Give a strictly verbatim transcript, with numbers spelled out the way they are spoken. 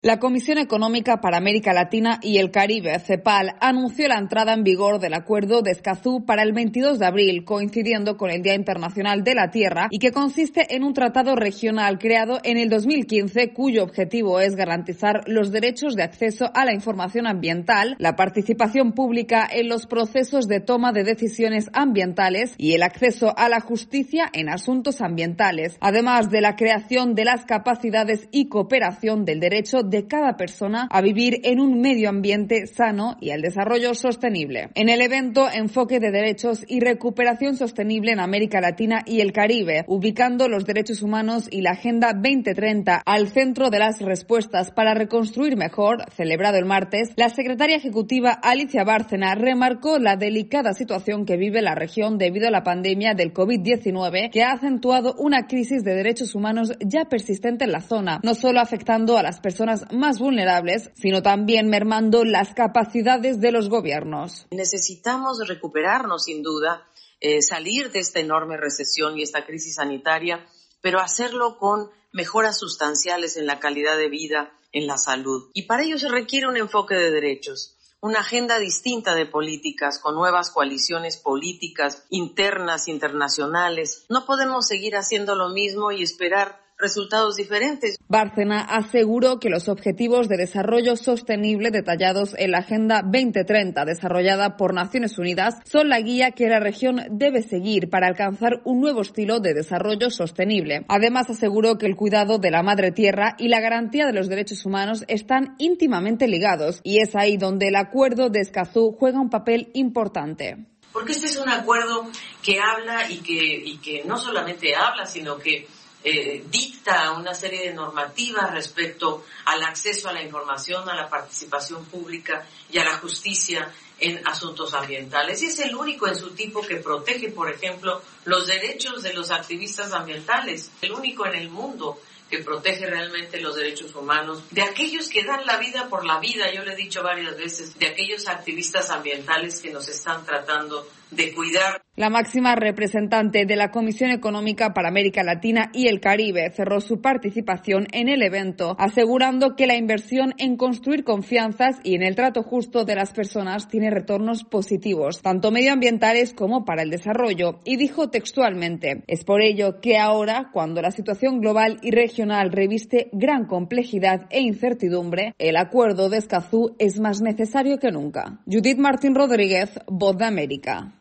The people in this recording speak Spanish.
La Comisión Económica para América Latina y el Caribe, CEPAL, anunció la entrada en vigor del Acuerdo de Escazú para el veintidós de abril, coincidiendo con el Día Internacional de la Tierra, y que consiste en un tratado regional creado en el dos mil quince, cuyo objetivo es garantizar los derechos de acceso a la información ambiental, la participación pública en los procesos de toma de decisiones ambientales y el acceso a la justicia en asuntos ambientales, además de la creación de las capacidades y cooperación del derecho de cada persona a vivir en un medio ambiente sano y al desarrollo sostenible. En el evento, enfoque de derechos y recuperación sostenible en América Latina y el Caribe, ubicando los derechos humanos y la Agenda veinte treinta al centro de las respuestas para reconstruir mejor, celebrado el martes, la secretaria ejecutiva Alicia Bárcena remarcó la delicada situación que vive la región debido a la pandemia del COVID diecinueve, que ha acentuado una crisis de derechos humanos ya persistente en la zona, no solo afectando a las personas más vulnerables, sino también mermando las capacidades de los gobiernos. Necesitamos recuperarnos, sin duda, eh, salir de esta enorme recesión y esta crisis sanitaria, pero hacerlo con mejoras sustanciales en la calidad de vida, en la salud. Y para ello se requiere un enfoque de derechos, una agenda distinta de políticas, con nuevas coaliciones políticas internas, internacionales. No podemos seguir haciendo lo mismo y esperar resultados diferentes. Bárcena aseguró que los objetivos de desarrollo sostenible detallados en la Agenda veinte treinta desarrollada por Naciones Unidas son la guía que la región debe seguir para alcanzar un nuevo estilo de desarrollo sostenible. Además, aseguró que el cuidado de la madre tierra y la garantía de los derechos humanos están íntimamente ligados, y es ahí donde el Acuerdo de Escazú juega un papel importante. Porque este es un acuerdo que habla y que, y que no solamente habla, sino que Eh, dicta una serie de normativas respecto al acceso a la información, a la participación pública y a la justicia en asuntos ambientales. Y es el único en su tipo que protege, por ejemplo, los derechos de los activistas ambientales, el único en el mundo que protege realmente los derechos humanos, de aquellos que dan la vida por la vida, yo le he dicho varias veces, de aquellos activistas ambientales que nos están tratando de cuidar. La máxima representante de la Comisión Económica para América Latina y el Caribe cerró su participación en el evento, asegurando que la inversión en construir confianzas y en el trato justo de las personas tiene retornos positivos, tanto medioambientales como para el desarrollo, y dijo textualmente: es por ello que ahora, cuando la situación global y regional reviste gran complejidad e incertidumbre, el Acuerdo de Escazú es más necesario que nunca. Judith Martín Rodríguez, Voz de América.